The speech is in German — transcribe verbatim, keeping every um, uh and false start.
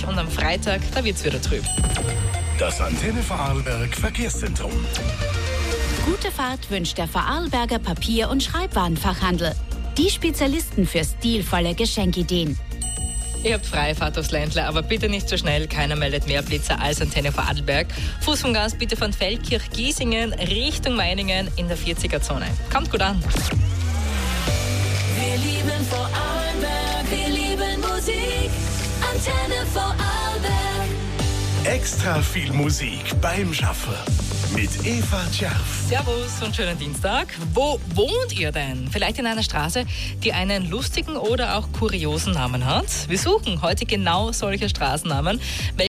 und am Freitag, da wird es wieder trüb. Das Antenne Vorarlberg Verkehrszentrum. Gute Fahrt wünscht der Vorarlberger Papier- und Schreibwarenfachhandel. Die Spezialisten für stilvolle Geschenkideen. Ihr habt freie Fahrt aufs Ländle, aber bitte nicht so schnell. Keiner meldet mehr Blitzer als Antenne Vorarlberg. Fuß vom Gas bitte von Feldkirch-Giesingen Richtung Meiningen in der vierziger-Zone. Kommt gut an. Wir lieben Vorarlberg, wir lieben Musik. Antenne Vorarlberg. Extra viel Musik beim Schaffen mit Eva Tjarf. Servus und schönen Dienstag. Wo wohnt ihr denn? Vielleicht in einer Straße, die einen lustigen oder auch kuriosen Namen hat? Wir suchen heute genau solche Straßennamen.